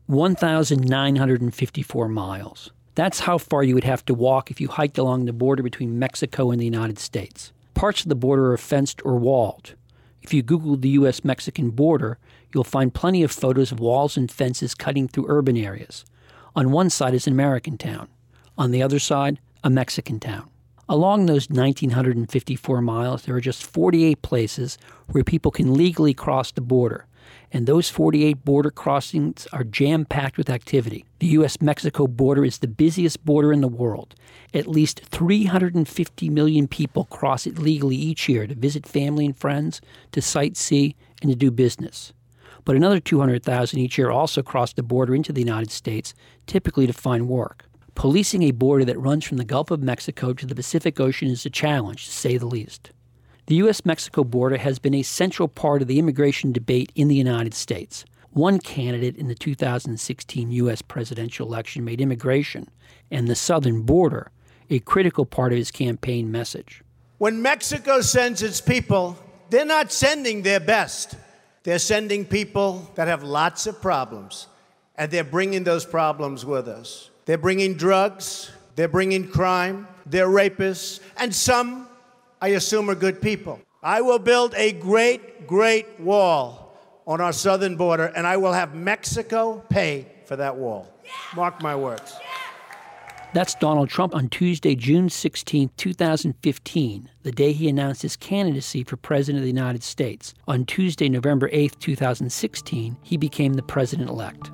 1,954 miles. That's how far you would have to walk if you hiked along the border between Mexico and the United States. Parts of the border are fenced or walled. If you Google the U.S.-Mexican border, you'll find plenty of photos of walls and fences cutting through urban areas. On one side is an American town. On the other side, a Mexican town. Along those 1,954 miles, there are just 48 places where people can legally cross the border. And those 48 border crossings are jam-packed with activity. The U.S.-Mexico border is the busiest border in the world. At least 350 million people cross it legally each year to visit family and friends, to sightsee, and to do business. But another 200,000 each year also cross the border into the United States, typically to find work. Policing a border that runs from the Gulf of Mexico to the Pacific Ocean is a challenge, to say the least. The U.S.-Mexico border has been a central part of the immigration debate in the United States. One candidate in the 2016 U.S. presidential election made immigration and the southern border a critical part of his campaign message. When Mexico sends its people, they're not sending their best. They're sending people that have lots of problems, and they're bringing those problems with us. They're bringing drugs, they're bringing crime, they're rapists, and some, I assume, are good people. I will build a great, great wall on our southern border, and I will have Mexico pay for that wall. Mark my words. That's Donald Trump on Tuesday, June 16, 2015, the day he announced his candidacy for President of the United States. On Tuesday, November 8, 2016, he became the president-elect.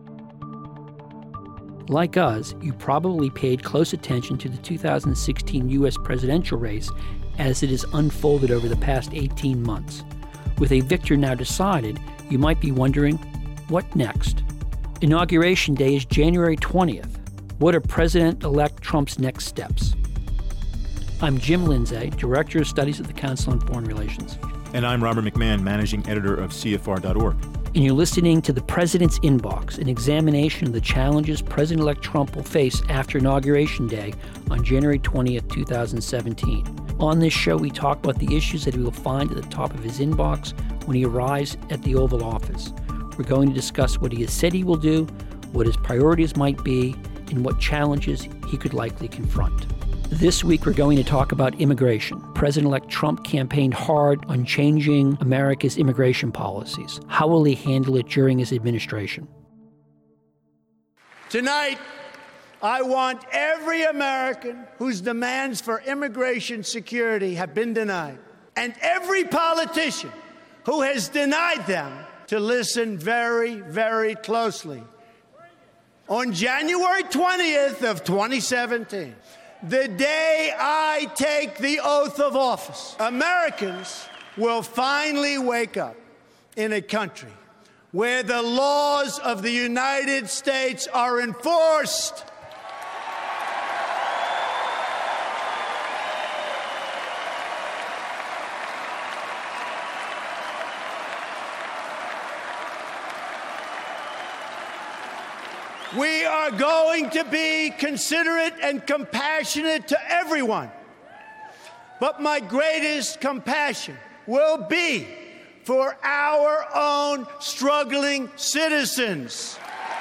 Like us, you probably paid close attention to the 2016 U.S. presidential race as it has unfolded over the past 18 months. With a victor now decided, you might be wondering, what next? Inauguration Day is January 20th. What are President-elect Trump's next steps? I'm Jim Lindsay, Director of Studies at the Council on Foreign Relations. And I'm Robert McMahon, Managing Editor of CFR.org. And you're listening to The President's Inbox, an examination of the challenges President-elect Trump will face after Inauguration Day on January 20th, 2017. On this show, we talk about the issues that he will find at the top of his inbox when he arrives at the Oval Office. We're going to discuss what he has said he will do, what his priorities might be, and what challenges he could likely confront. This week, we're going to talk about immigration. President-elect Trump campaigned hard on changing America's immigration policies. How will he handle it during his administration? Tonight, I want every American whose demands for immigration security have been denied, and every politician who has denied them, to listen very, very closely. On January 20th of 2017, the day I take the oath of office, Americans will finally wake up in a country where the laws of the United States are enforced. We are going to be considerate and compassionate to everyone. But my greatest compassion will be for our own struggling citizens.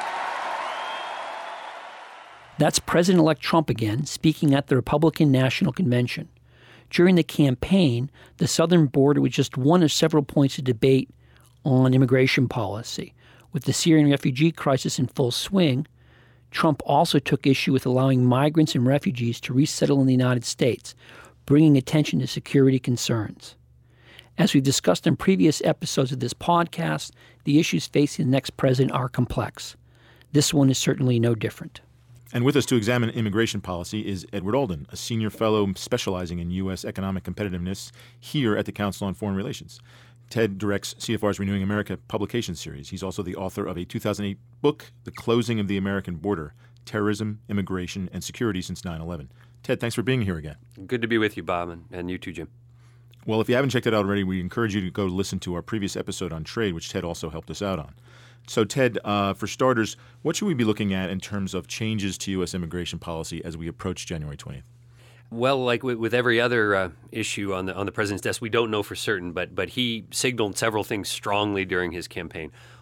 That's President-elect Trump again, speaking at the Republican National Convention. During the campaign, the southern border was just one of several points of debate on immigration policy. With the Syrian refugee crisis in full swing, Trump also took issue with allowing migrants and refugees to resettle in the United States, bringing attention to security concerns. As we've discussed in previous episodes of this podcast, the issues facing the next president are complex. This one is certainly no different. And with us to examine immigration policy is Edward Alden, a senior fellow specializing in U.S. economic competitiveness here at the Council on Foreign Relations. Ted directs CFR's Renewing America publication series. He's also the author of a 2008 book, The Closing of the American Border, Terrorism, Immigration, and Security Since 9/11. Ted, thanks for being here again. Good to be with you, Bob, and you too, Jim. Well, if you haven't checked it out already, we encourage you to go listen to our previous episode on trade, which Ted also helped us out on. So, Ted, for starters, what should we be looking at in terms of changes to U.S. immigration policy as we approach January 20th? Well, like with every other issue on the president's desk, we don't know for certain, but he signaled several things strongly during his campaign.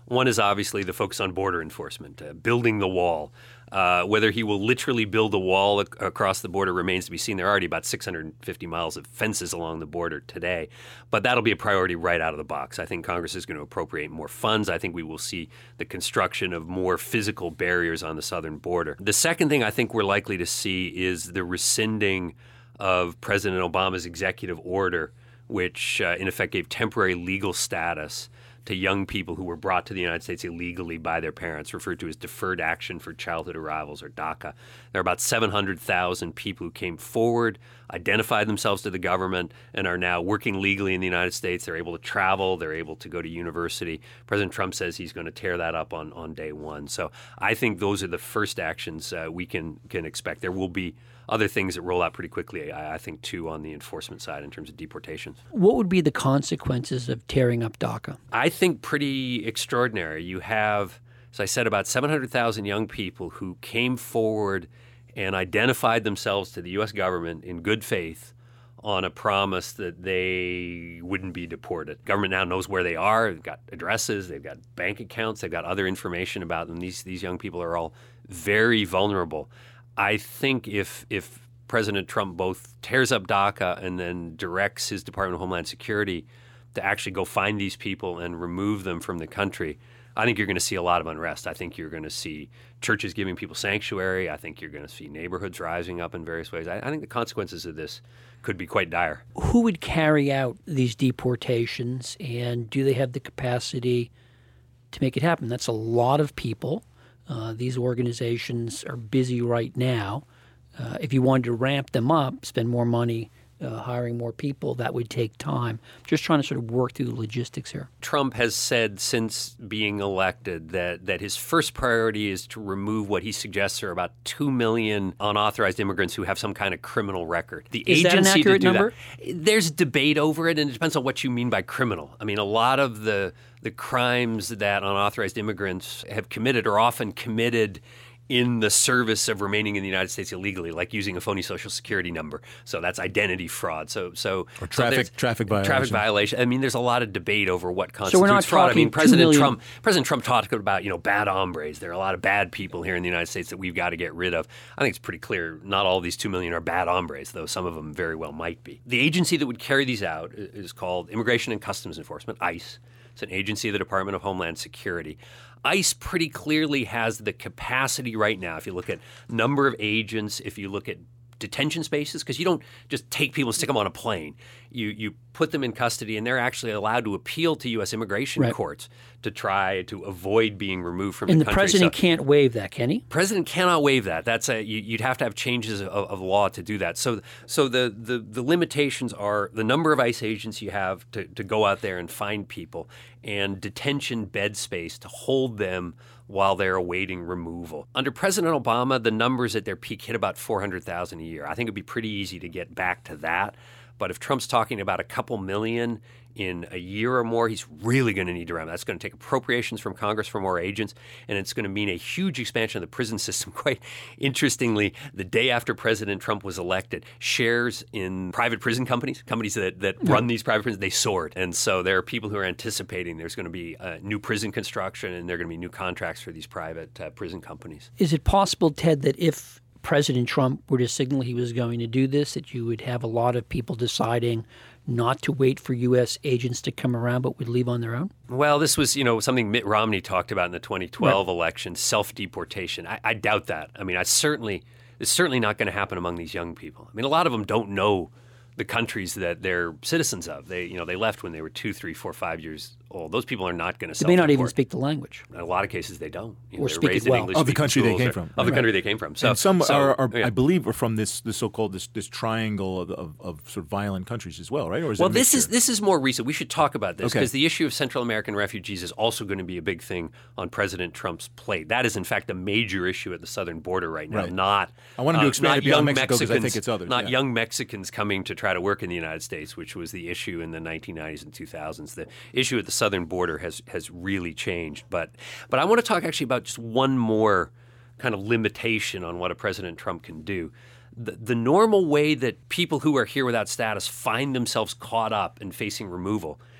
One is obviously the focus on border enforcement, building the wall. Whether he will literally build a wall across the border remains to be seen. There are already about 650 miles of fences along the border today, but that'll be a priority right out of the box. I think Congress is going to appropriate more funds. I think we will see the construction of more physical barriers on the southern border. The second thing I think we're likely to see is the rescinding of President Obama's executive order, which in effect gave temporary legal status to young people who were brought to the United States illegally by their parents, referred to as Deferred Action for Childhood Arrivals, or DACA. There are about 700,000 people who came forward, identified themselves to the government, and are now working legally in the United States. They're able to travel. They're able to go to university. President Trump says he's going to tear that up on day one. So I think those are the first actions we can expect. There will be other things that roll out pretty quickly, I think, too, on the enforcement side in terms of deportations. What would be the consequences of tearing up DACA? I think pretty extraordinary. You have, as I said, about 700,000 young people who came forward and identified themselves to the U.S. government in good faith on a promise that they wouldn't be deported. Government now knows where they are. They've got addresses. They've got bank accounts. They've got other information about them. These young people are all very vulnerable. I think if President Trump both tears up DACA and then directs his Department of Homeland Security to actually go find these people and remove them from the country, I think you're going to see a lot of unrest. I think you're going to see churches giving people sanctuary. I think you're going to see neighborhoods rising up in various ways. I think the consequences of this could be quite dire. Who would carry out these deportations, and do they have the capacity to make it happen? That's a lot of people. These organizations are busy right now. If you wanted to ramp them up, spend more money hiring more people, that would take time. Just trying to sort of work through the logistics here. Trump has said since being elected that his first priority is to remove what he suggests are about 2 million unauthorized immigrants who have some kind of criminal record. The is agency that an accurate to do number? There's debate over it, and it depends on what you mean by criminal. I mean, a lot of the crimes that unauthorized immigrants have committed are often committed in the service of remaining in the United States illegally, like using a phony Social Security number. So that's identity fraud. Or traffic violation. Traffic violation. I mean, there's a lot of debate over what constitutes we're not fraud. I mean, President Trump talked about, bad hombres. There are a lot of bad people here in the United States that we've got to get rid of. I think it's pretty clear not all of these 2 million are bad hombres, though some of them very well might be. The agency that would carry these out is called Immigration and Customs Enforcement, ICE. It's an agency of the Department of Homeland Security. ICE pretty clearly has the capacity right now, if you look at number of agents, if you look at detention spaces, because you don't just take people and stick them on a plane. You put them in custody, and they're actually allowed to appeal to U.S. immigration courts to try to avoid being removed from the country. And the president can't waive that, can he? President cannot waive that. That's you'd have to have changes of law to do that. So the limitations are the number of ICE agents you have to go out there and find people, and detention bed space to hold them while they're awaiting removal. Under President Obama, the numbers at their peak hit about 400,000 a year. I think it'd be pretty easy to get back to that. But if Trump's talking about a couple million in a year or more, he's really going to need to ramp. That's going to take appropriations from Congress for more agents, and it's going to mean a huge expansion of the prison system. Quite interestingly, the day after President Trump was elected, shares in private prison companies that run these private prisons, they soared. And so there are people who are anticipating there's going to be new prison construction, and there are going to be new contracts for these private prison companies. Is it possible, Ted, that if President Trump were to signal he was going to do this, that you would have a lot of people deciding not to wait for U.S. agents to come around but would leave on their own? Well, this was, something Mitt Romney talked about in the 2012 election, self-deportation. I doubt that. I mean, it's certainly not going to happen among these young people. I mean, a lot of them don't know the countries that they're citizens of. They left when they were 2, 3, 4, 5 years old. Those people are not going to self-deport. They may not even speak the language. In a lot of cases, they don't. Or speak it well. Of the country they came from. Of the country they came from. So, and some are I believe, are from this so-called this triangle of sort of violent countries as well, right? Or is well, this is more recent. We should talk about this because the issue of Central American refugees is also going to be a big thing on President Trump's plate. That is, in fact, a major issue at the southern border right now. Right. I wanted to expand it beyond Mexico because I think it's others. Not young Mexicans coming to try to work in the United States, which was the issue in the 1990s and 2000s. The issue at the southern border has really changed. But I want to talk actually about just one more kind of limitation on what a President Trump can do. The normal way that people who are here without status find themselves caught up and facing removal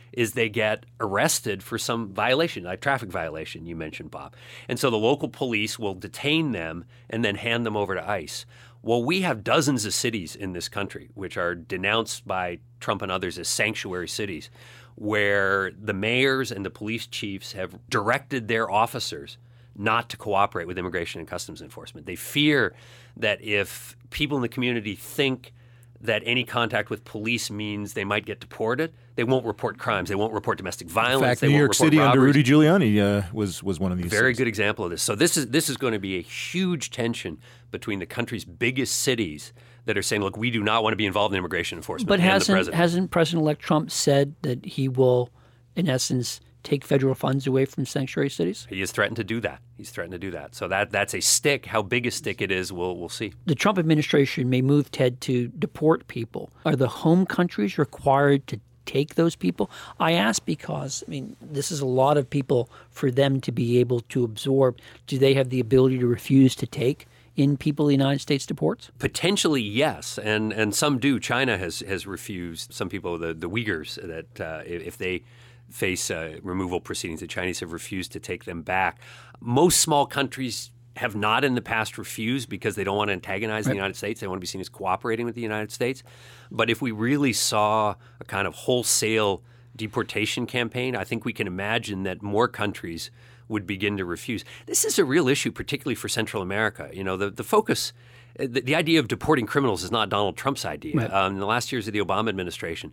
is they get arrested for some violation, like traffic violation you mentioned, Bob. And so the local police will detain them and then hand them over to ICE. Well, we have dozens of cities in this country which are denounced by Trump and others as sanctuary cities, where the mayors and the police chiefs have directed their officers not to cooperate with Immigration and Customs Enforcement. They fear that if people in the community think that any contact with police means they might get deported, they won't report crimes. They won't report domestic violence. In fact, they New won't York report City robberies. under Rudy Giuliani was one of these. Very cities. good example of this. So this is going to be a huge tension between the country's biggest cities that are saying, look, we do not want to be involved in immigration enforcement. But and the president. hasn't President-elect Trump said that he will, in essence, take federal funds away from sanctuary cities? He has threatened to do that. So that's a stick. How big a stick it is, we'll see. The Trump administration may move, Ted, to deport people. Are the home countries required to take those people? I ask because, this is a lot of people for them to be able to absorb. Do they have the ability to refuse to take in people the United States deports? Potentially, yes, and some do. China has refused some people, the Uyghurs, that if they face removal proceedings, the Chinese have refused to take them back. Most small countries have not in the past refused because they don't want to antagonize the United States. They want to be seen as cooperating with the United States. But if we really saw a kind of wholesale deportation campaign, I think we can imagine that more countries would begin to refuse. This is a real issue, particularly for Central America. The focus, the idea of deporting criminals is not Donald Trump's idea. Right. In the last years of the Obama administration,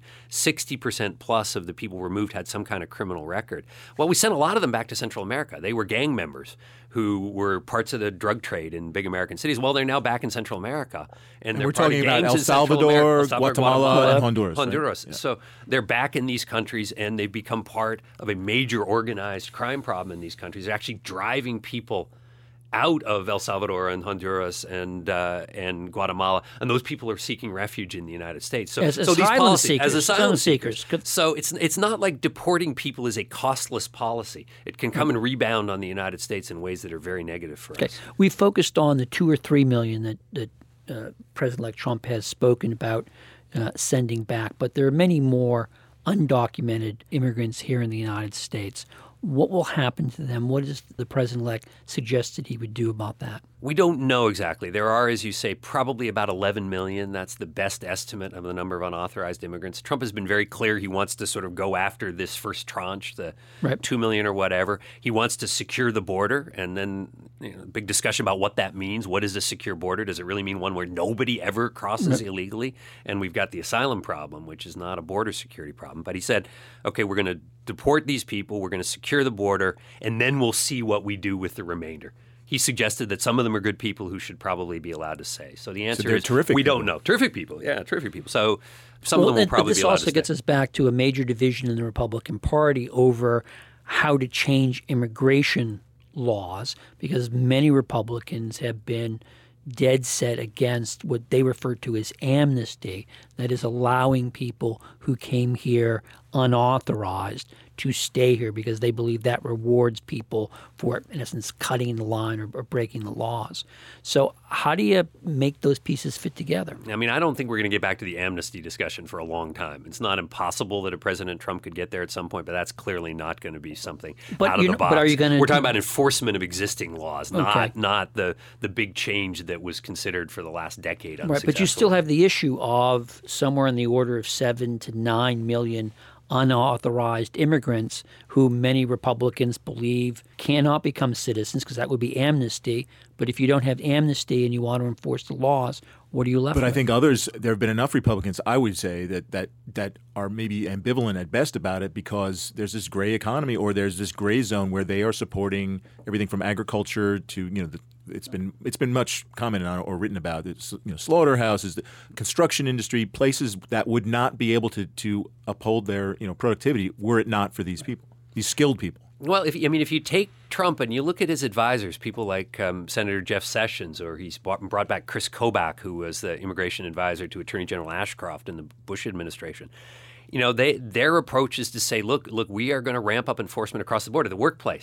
60% plus of the people removed had some kind of criminal record. Well, we sent a lot of them back to Central America. They were gang members who were parts of the drug trade in big American cities. Well, they're now back in Central America. And they're we're part of talking about gangs El in Central America, Salvador, Guatemala, and Honduras. Honduras. Right? Yeah. So they're back in these countries, and they've become part of a major organized crime problem in these countries. They're actually driving people out of El Salvador and Honduras and Guatemala, and those people are seeking refuge in the United States. So, As these asylum policies, seekers, as asylum seekers. seekers. So it's not like deporting people is a costless policy. It can come and rebound on the United States in ways that are very negative for us. We focused on the 2 or 3 million that President-elect Trump has spoken about sending back, but there are many more undocumented immigrants here in the United States. What will happen to them? What is the president-elect suggested he would do about that? We don't know exactly. There are, as you say, probably about 11 million. That's the best estimate of the number of unauthorized immigrants. Trump has been very clear he wants to sort of go after this first tranche, the 2 million or whatever. He wants to secure the border, and then big discussion about what that means. What is a secure border? Does it really mean one where nobody ever crosses illegally? And we've got the asylum problem, which is not a border security problem. But he said, okay, we're going to deport these people, we're going to secure the border, and then we'll see what we do with the remainder. He suggested that some of them are good people who should probably be allowed to stay. So the answer is terrific we people. don't know. Terrific people. Yeah, terrific people. So some of them will probably be allowed to stay. This also gets us back to a major division in the Republican Party over how to change immigration laws, because many Republicans have been dead set against what they refer to as amnesty, that is allowing people who came here unauthorized to stay here because they believe that rewards people for, in essence, cutting the line or breaking the laws. So how do you make those pieces fit together? I don't think we're going to get back to the amnesty discussion for a long time. It's not impossible that a President Trump could get there at some point, but that's clearly not going to be something out of the box. But are you going to? We're talking about enforcement of existing laws, Okay. not the big change that was considered for the last decade. Right, but you still have the issue of somewhere in the order of 7 to 9 million unauthorized immigrants who many Republicans believe cannot become citizens because that would be amnesty. But if you don't have amnesty and you want to enforce the laws, what are you left with? But I think others, there have been enough Republicans, I would say, that are maybe ambivalent at best about it because there's this gray economy or there's this gray zone where they are supporting everything from agriculture to, it's been much commented on or written about. It's, slaughterhouses, the construction industry, places that would not be able to uphold their productivity were it not for these people, these skilled people. Well, if you take Trump and you look at his advisors, people like Senator Jeff Sessions, or he's brought back Chris Kobach, who was the immigration advisor to Attorney General Ashcroft in the Bush administration. Their approach is to say, look, we are going to ramp up enforcement across the board at the workplace.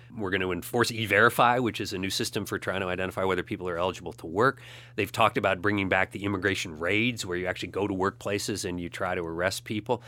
We're going to enforce E-Verify, which is a new system for trying to identify whether people are eligible to work. They've talked about bringing back the immigration raids, where you actually go to workplaces and you try to arrest people.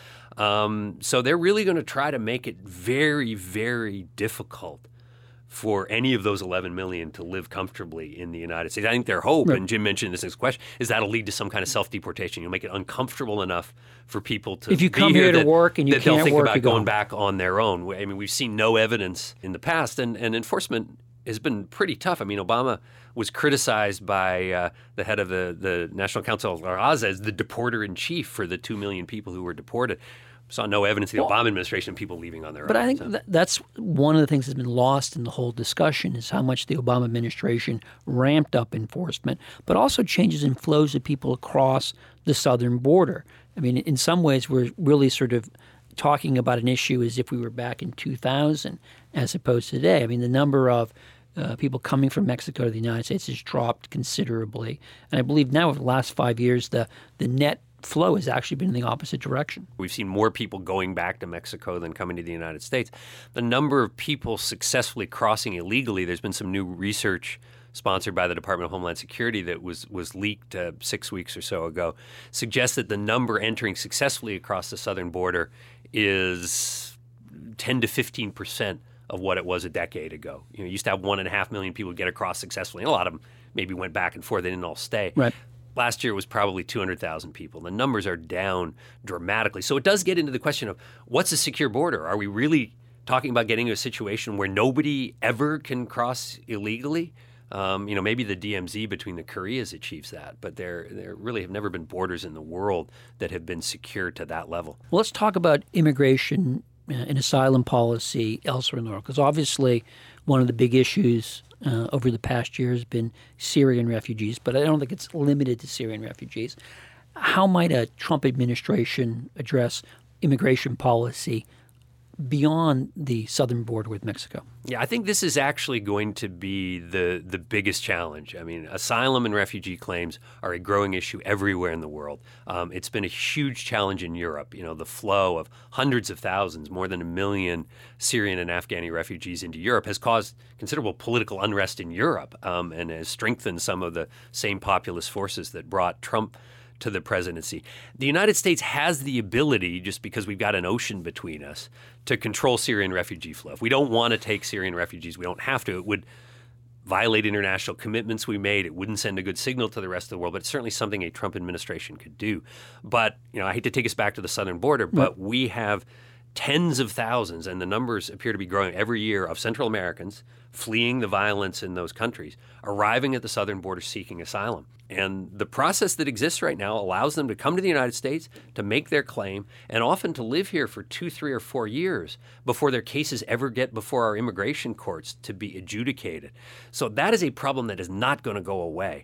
So they're really going to try to make it very, very difficult for any of those 11 million to live comfortably in the United States. I think their hope, and Jim mentioned this in his question, is that'll lead to some kind of self-deportation. You'll make it uncomfortable enough for people to if you come here to work and you can't they'll think work, about going back on their own. I mean, we've seen no evidence in the past, and enforcement has been pretty tough. I mean, Obama was criticized by the head of the National Council of Raza as the deporter-in-chief for the 2 million people who were deported. Saw no evidence of the Obama administration of people leaving on their own. But I think that's one of the things that's been lost in the whole discussion is how much the Obama administration ramped up enforcement, but also changes in flows of people across the southern border. I mean, in some ways, we're really sort of talking about an issue as if we were back in 2000 as opposed to today. I mean, the number of people coming from Mexico to the United States has dropped considerably. And I believe now over the last 5 years, the net flow has actually been in the opposite direction. We've seen more people going back to Mexico than coming to the United States. The number of people successfully crossing illegally, there's been some new research sponsored by the Department of Homeland Security that was leaked 6 weeks or so ago, suggests that the number entering successfully across the southern border is 10 to 15% of what it was a decade ago. You used to have 1.5 million people get across successfully, and a lot of them maybe went back and forth. They didn't all stay. Right. Last year was probably 200,000 people. The numbers are down dramatically. So it does get into the question of what's a secure border? Are we really talking about getting to a situation where nobody ever can cross illegally? Maybe the DMZ between the Koreas achieves that, but there really have never been borders in the world that have been secure to that level. Well, let's talk about immigration and asylum policy elsewhere in the world, because obviously one of the big issues over the past year has been Syrian refugees, but I don't think it's limited to Syrian refugees. How might a Trump administration address immigration policy beyond the southern border with Mexico? Yeah, I think this is actually going to be the biggest challenge. I mean, asylum and refugee claims are a growing issue everywhere in the world. It's been a huge challenge in Europe. The flow of hundreds of thousands, more than 1 million Syrian and Afghani refugees into Europe has caused considerable political unrest in Europe and has strengthened some of the same populist forces that brought Trump to the presidency. The United States has the ability, just because we've got an ocean between us, to control Syrian refugee flow. If we don't want to take Syrian refugees, we don't have to. It would violate international commitments we made. It wouldn't send a good signal to the rest of the world, but it's certainly something a Trump administration could do. But, I hate to take us back to the southern border, but we have tens of thousands, and the numbers appear to be growing every year, of Central Americans fleeing the violence in those countries, arriving at the southern border seeking asylum. And the process that exists right now allows them to come to the United States, to make their claim, and often to live here for 2, 3, or 4 years before their cases ever get before our immigration courts to be adjudicated. So that is a problem that is not going to go away.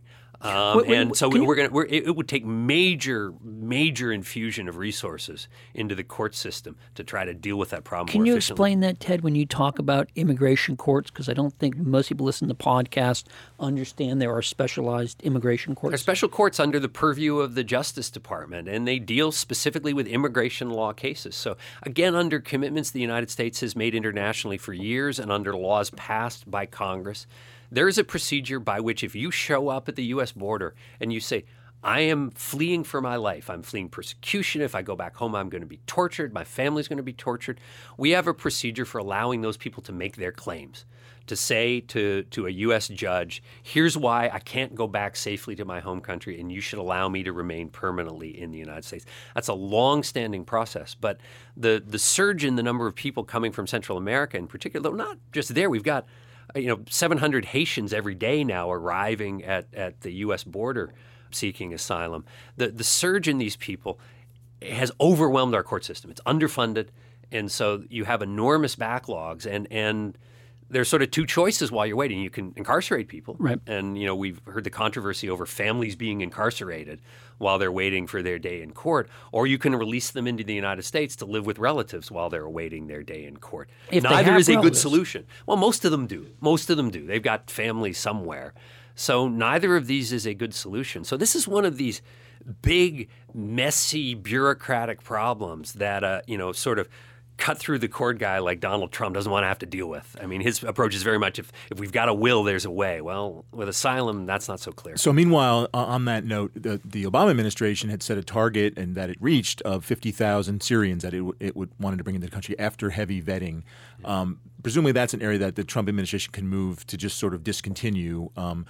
It would take major infusion of resources into the court system to try to deal with that problem Can more you efficiently. explain that, Ted, when you talk about immigration courts? Because I don't think most people listening to the podcast understand there are specialized immigration courts. There are special courts under the purview of the Justice Department, and they deal specifically with immigration law cases. So, again, under commitments the United States has made internationally for years and under laws passed by Congress, there is a procedure by which if you show up at the U.S. border and you say, I am fleeing for my life, I'm fleeing persecution, if I go back home I'm going to be tortured, my family's going to be tortured, we have a procedure for allowing those people to make their claims, to say to a U.S. judge, here's why I can't go back safely to my home country and you should allow me to remain permanently in the United States. That's a long-standing process, but the surge in the number of people coming from Central America in particular, though not just there, we've got 700 Haitians every day now arriving at the U.S. border seeking asylum. The surge in these people has overwhelmed our court system. It's underfunded, and so you have enormous backlogs, and there's sort of two choices while you're waiting. You can incarcerate people, right? And we've heard the controversy over families being incarcerated while they're waiting for their day in court, or you can release them into the United States to live with relatives while they're awaiting their day in court. Neither is a good solution. Well, most of them do. They've got family somewhere. So neither of these is a good solution. So this is one of these big, messy, bureaucratic problems that, sort of cut through the cord guy like Donald Trump doesn't want to have to deal with. I mean, his approach is very much if we've got a will, there's a way. Well, with asylum, that's not so clear. So meanwhile, on that note, the Obama administration had set a target and that it reached of 50,000 Syrians that it would wanted to bring into the country after heavy vetting. Presumably that's an area that the Trump administration can move to just sort of discontinue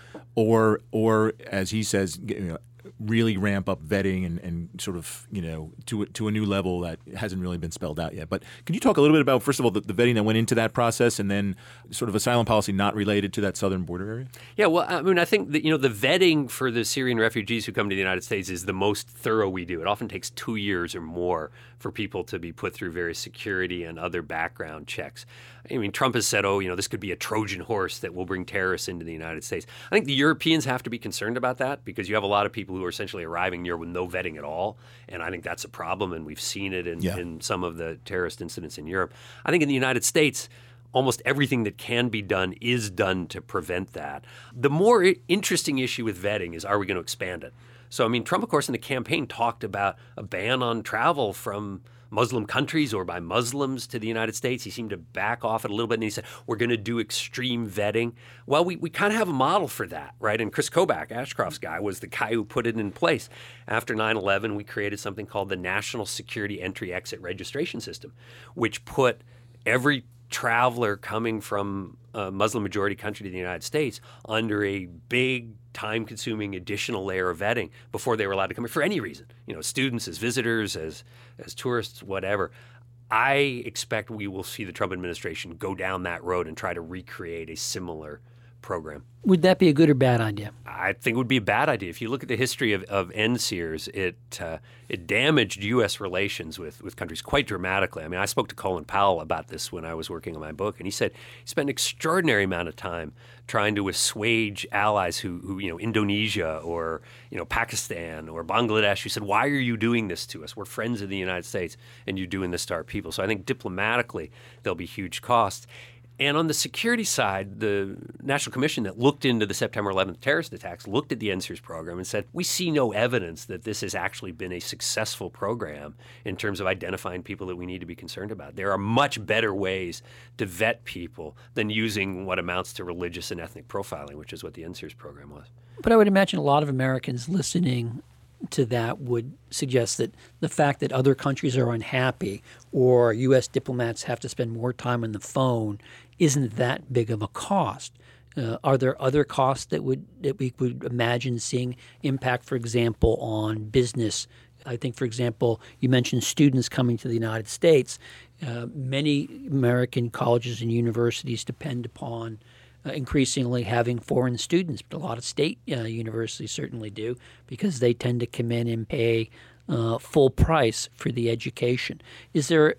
or as he says, really ramp up vetting and sort of, to a new level that hasn't really been spelled out yet. But can you talk a little bit about, first of all, the vetting that went into that process and then sort of asylum policy not related to that southern border area? Yeah, well, I mean, I think that, the vetting for the Syrian refugees who come to the United States is the most thorough we do. It often takes 2 years or more for people to be put through various security and other background checks. I mean, Trump has said, this could be a Trojan horse that will bring terrorists into the United States. I think the Europeans have to be concerned about that because you have a lot of people who are essentially arriving here with no vetting at all. And I think that's a problem, and we've seen it in some of the terrorist incidents in Europe. I think in the United States, almost everything that can be done is done to prevent that. The more interesting issue with vetting is, are we going to expand it? So, I mean, Trump, of course, in the campaign talked about a ban on travel from Muslim countries or by Muslims to the United States. He seemed to back off it a little bit, and he said, we're going to do extreme vetting. Well, we kind of have a model for that, right? And Chris Kobach, Ashcroft's guy, was the guy who put it in place. After 9/11, we created something called the National Security Entry-Exit Registration System, which put every traveler coming from a Muslim-majority country to the United States under a big, time-consuming additional layer of vetting before they were allowed to come here for any reason. Students, as visitors, as tourists, whatever. I expect we will see the Trump administration go down that road and try to recreate a similar program. Would that be a good or bad idea? I think it would be a bad idea. If you look at the history of NSEERS, it damaged U.S. relations with countries quite dramatically. I mean, I spoke to Colin Powell about this when I was working on my book, and he said he spent an extraordinary amount of time trying to assuage allies who Indonesia or Pakistan or Bangladesh, who said, why are you doing this to us? We're friends of the United States, and you're doing this to our people. So I think diplomatically there'll be huge costs. And on the security side, the National Commission that looked into the September 11th terrorist attacks looked at the NSEERS program and said, we see no evidence that this has actually been a successful program in terms of identifying people that we need to be concerned about. There are much better ways to vet people than using what amounts to religious and ethnic profiling, which is what the NSEERS program was. But I would imagine a lot of Americans listening to that would suggest that the fact that other countries are unhappy or U.S. diplomats have to spend more time on the phone isn't that big of a cost. Are there other costs that we could imagine seeing impact, for example, on business? I think, for example, you mentioned students coming to the United States. Many American colleges and universities depend upon increasingly having foreign students, but a lot of state universities certainly do because they tend to come in and pay full price for the education. Is there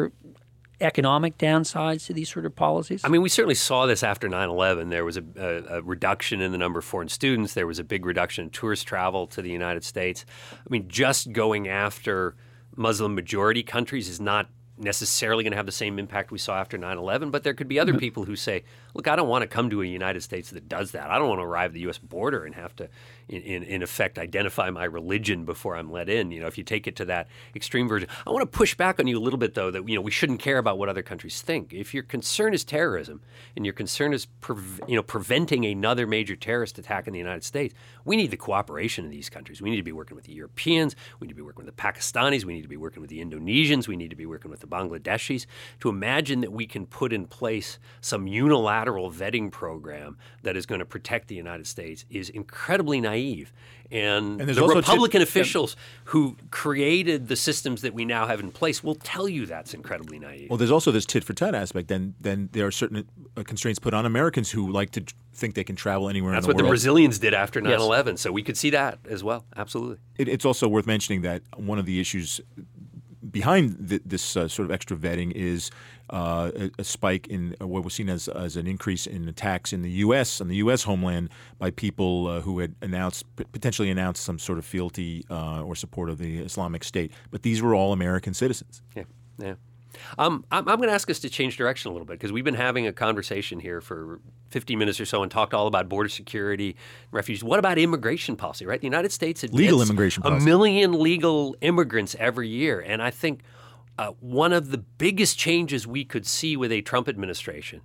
economic downsides to these sort of policies? I mean, we certainly saw this after 9/11. There was a reduction in the number of foreign students. There was a big reduction in tourist travel to the United States. I mean, just going after Muslim-majority countries is not necessarily going to have the same impact we saw after 9/11, but there could be other people who say, look, I don't want to come to a United States that does that. I don't want to arrive at the U.S. border and have to, in effect, identify my religion before I'm let in. If you take it to that extreme version. I want to push back on you a little bit, though, that we shouldn't care about what other countries think. If your concern is terrorism and your concern is preventing another major terrorist attack in the United States, we need the cooperation of these countries. We need to be working with the Europeans. We need to be working with the Pakistanis. We need to be working with the Indonesians. We need to be working with the Bangladeshis. To imagine that we can put in place some unilateral vetting program that is going to protect the United States is incredibly naive. And the Republican officials who created the systems that we now have in place will tell you that's incredibly naive. Well, there's also this tit-for-tat aspect. Then there are certain constraints put on Americans who like to think they can travel anywhere in the world. That's what the Brazilians did after 9/11. Yes. So we could see that as well. Absolutely. It's also worth mentioning that one of the issues behind this sort of extra vetting is a spike in what was seen as an increase in attacks in the U.S. on the U.S. homeland by people who had potentially announced some sort of fealty or support of the Islamic State. But these were all American citizens. Yeah. I'm going to ask us to change direction a little bit because we've been having a conversation here for 50 minutes or so and talked all about border security, refugees. What about immigration policy, right? The United States admits legal immigration policy. 1 million legal immigrants every year. And I think one of the biggest changes we could see with a Trump administration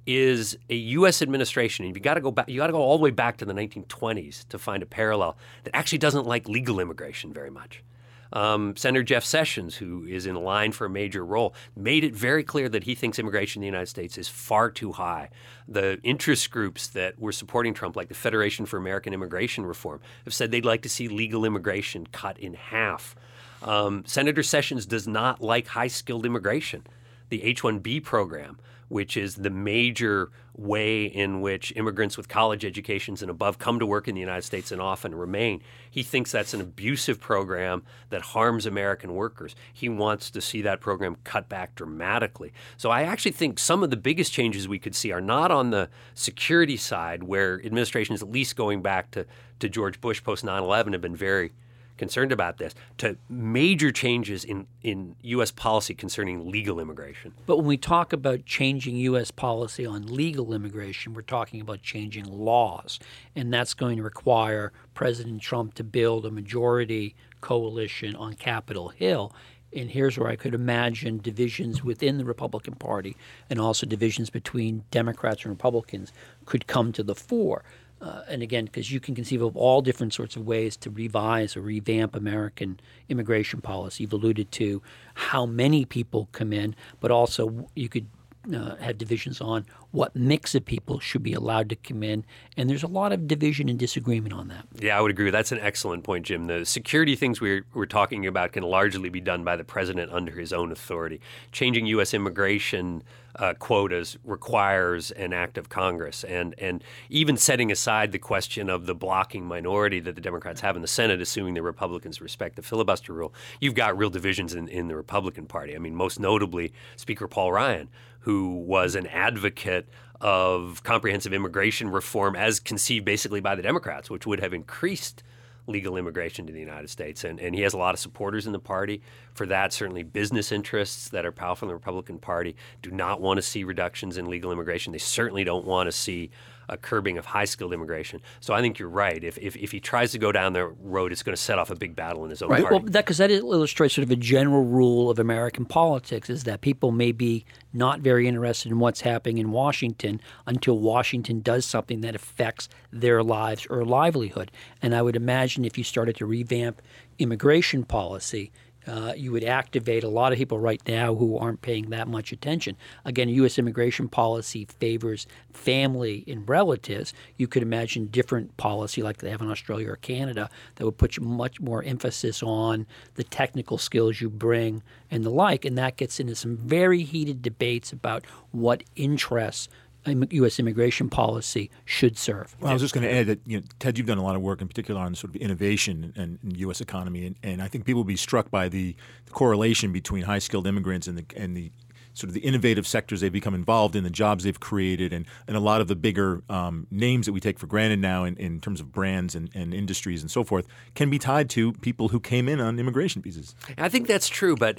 is a U.S. administration, and you got to go all the way back to the 1920s to find a parallel that actually doesn't like legal immigration very much. Senator Jeff Sessions, who is in line for a major role, made it very clear that he thinks immigration in the United States is far too high. The interest groups that were supporting Trump, like the Federation for American Immigration Reform, have said they'd like to see legal immigration cut in half. Senator Sessions does not like high-skilled immigration. The H-1B program, which is the major way in which immigrants with college educations and above come to work in the United States and often remain. He thinks that's an abusive program that harms American workers. He wants to see that program cut back dramatically. So I actually think some of the biggest changes we could see are not on the security side, where administrations, at least going back to George Bush post 9/11, have been very concerned about this, to major changes in U.S. policy concerning legal immigration. But when we talk about changing U.S. policy on legal immigration, we're talking about changing laws. And that's going to require President Trump to build a majority coalition on Capitol Hill. And here's where I could imagine divisions within the Republican Party and also divisions between Democrats and Republicans could come to the fore. And again, because you can conceive of all different sorts of ways to revise or revamp American immigration policy. You've alluded to how many people come in, but also you could have divisions on what mix of people should be allowed to come in. And there's a lot of division and disagreement on that. Yeah, I would agree. That's an excellent point, Jim. The security things we're talking about can largely be done by the president under his own authority. Changing U.S. immigration quotas requires an act of Congress. And even setting aside the question of the blocking minority that the Democrats have in the Senate, assuming the Republicans respect the filibuster rule, you've got real divisions in the Republican Party. I mean, most notably, Speaker Paul Ryan, who was an advocate of comprehensive immigration reform as conceived basically by the Democrats, which would have increased legal immigration to the United States. And he has a lot of supporters in the party for that. Certainly business interests that are powerful in the Republican Party do not want to see reductions in legal immigration. They certainly don't want to see a curbing of high-skilled immigration. So I think you're right. If he tries to go down the road, it's going to set off a big battle in his own party. Well, because that illustrates sort of a general rule of American politics, is that people may be not very interested in what's happening in Washington until Washington does something that affects their lives or livelihood. And I would imagine if you started to revamp immigration policy, you would activate a lot of people right now who aren't paying that much attention. Again, U.S. immigration policy favors family and relatives. You could imagine different policy like they have in Australia or Canada that would put much more emphasis on the technical skills you bring and the like, and that gets into some very heated debates about what interests U.S. immigration policy should serve. Well, I was just going to add that, Ted, you've done a lot of work in particular on sort of innovation and U.S. economy, and I think people will be struck by the correlation between high-skilled immigrants and the sort of the innovative sectors they've become involved in, the jobs they've created, and a lot of the bigger names that we take for granted now in terms of brands and industries and so forth can be tied to people who came in on immigration visas. I think that's true, but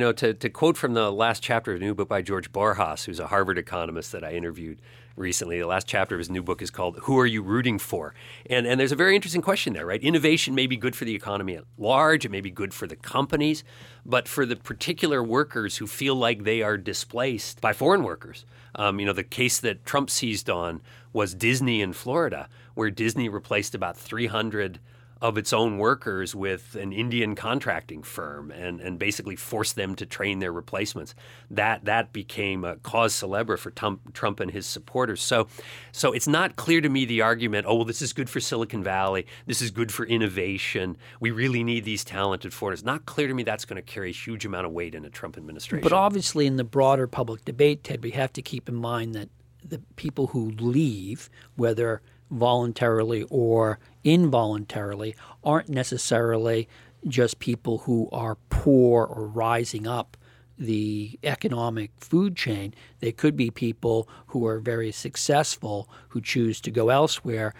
to quote from the last chapter of a new book by George Borjas, who's a Harvard economist that I interviewed recently. The last chapter of his new book is called Who Are You Rooting For? And there's a very interesting question there, right? Innovation may be good for the economy at large. It may be good for the companies. But for the particular workers who feel like they are displaced by foreign workers, the case that Trump seized on was Disney in Florida, where Disney replaced about 300 of its own workers with an Indian contracting firm and basically forced them to train their replacements. That became a cause célèbre for Trump and his supporters. So it's not clear to me the argument, this is good for Silicon Valley, this is good for innovation, we really need these talented foreigners. Not clear to me that's going to carry a huge amount of weight in a Trump administration. But obviously in the broader public debate, Ted, we have to keep in mind that the people who leave, whether voluntarily or involuntarily, aren't necessarily just people who are poor or rising up the economic food chain. They could be people who are very successful who choose to go elsewhere.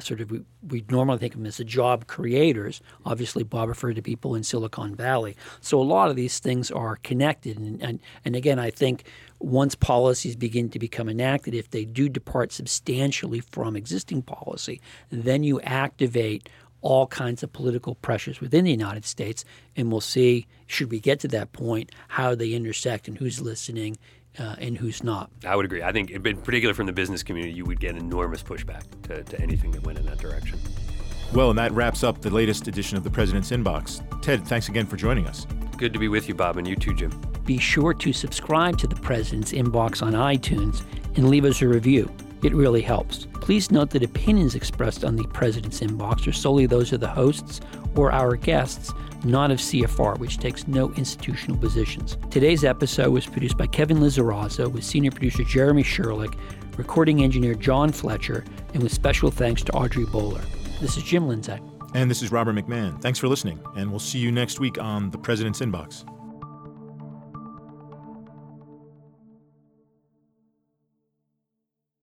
We normally think of them as the job creators. Obviously, Bob referred to people in Silicon Valley. So a lot of these things are connected. And again, I think once policies begin to become enacted, if they do depart substantially from existing policy, then you activate all kinds of political pressures within the United States, and we'll see, should we get to that point, how they intersect and who's listening and who's not. I would agree. I think, in particular from the business community, you would get enormous pushback to anything that went in that direction. Well, and that wraps up the latest edition of the President's Inbox. Ted, thanks again for joining us. Good to be with you, Bob, and you too, Jim. Be sure to subscribe to the President's Inbox on iTunes and leave us a review. It really helps. Please note that opinions expressed on the President's Inbox are solely those of the hosts or our guests, not of CFR, which takes no institutional positions. Today's episode was produced by Kevin Lizarazo with senior producer Jeremy Sherlick, recording engineer John Fletcher, and with special thanks to Audrey Bowler. This is Jim Lindsay. And this is Robert McMahon. Thanks for listening, and we'll see you next week on the President's Inbox.